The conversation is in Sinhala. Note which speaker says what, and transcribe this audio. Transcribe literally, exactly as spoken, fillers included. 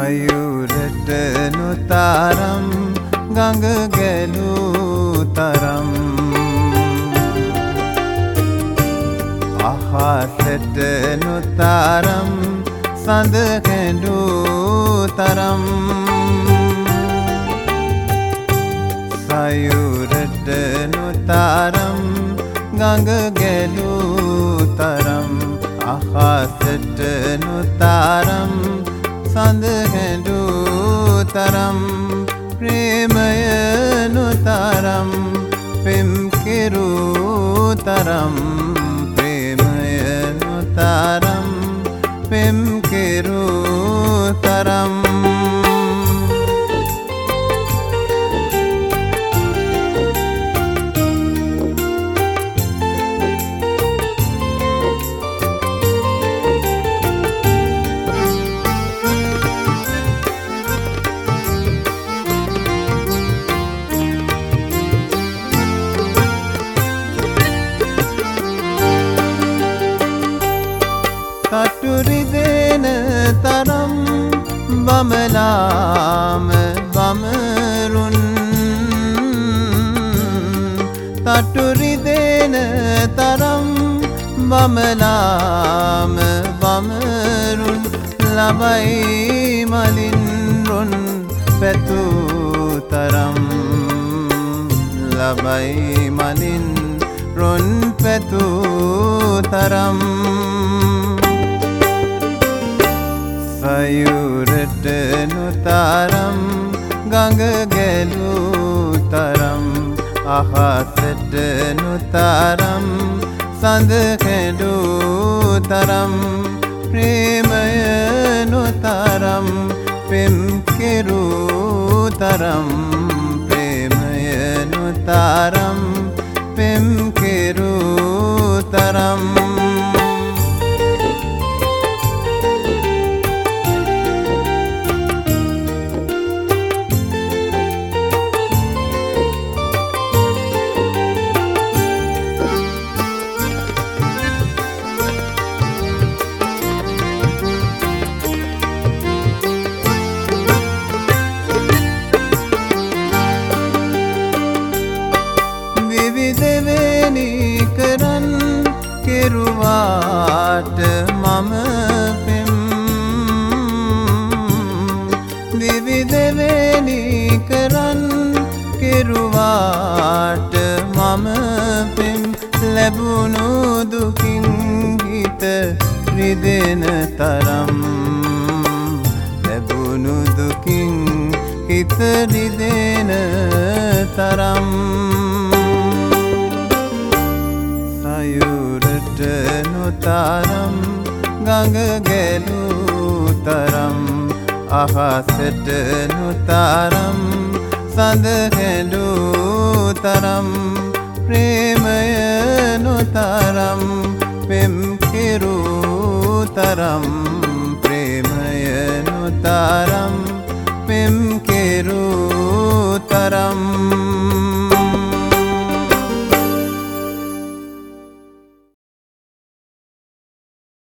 Speaker 1: සයුරට නොතරම් ගඟ ගැලූ තරම් අහසට නොතරම් සඳ කැඳූ තරම් සයුරට නොතරම් ගඟ ගැලූ තරම් අහසට නොතරම් සඳ කැඳූ තරම් ප්‍රේමය නොතරම් පෙම් කෙරූ තරම් ප්‍රේමය නොතරම් පෙම් කෙරූ තරම් තටුරිදෙන තරම් බමලාම බමරුන් තටුරිදෙන තරම් බමලාම බමරුන් ලබයි මලින් රොන් පැතූ තරම් ලබයි මලින් රොන් පැතූ තරම් සයුරට නොතරම් ගඟ ගැලූ තරම් අහසට නොතරම් සඳ කැඳූ තරම් ප්‍රේමය නොතරම් පෙම් කෙරූ තරම් ප්‍රේමය නොතරම් පෙම් කෙරූ තරම් දෙවෙනි කරන් කෙරුවාට මම පෙම් දිවි දෙවෙනි කරන් කෙරුවාට මම පෙම් ලැබුණු දුකින් හිත රිදෙන තරම් ලැබුණු දුකින් හිත රිදෙන තරම් සයුරට නොතරම් ගඟ ගැලූ තරම් අහසට නොතරම් සඳ කැඳූ තරම් ප්‍රේමය නොතරම් පෙම් කෙරූ තරම්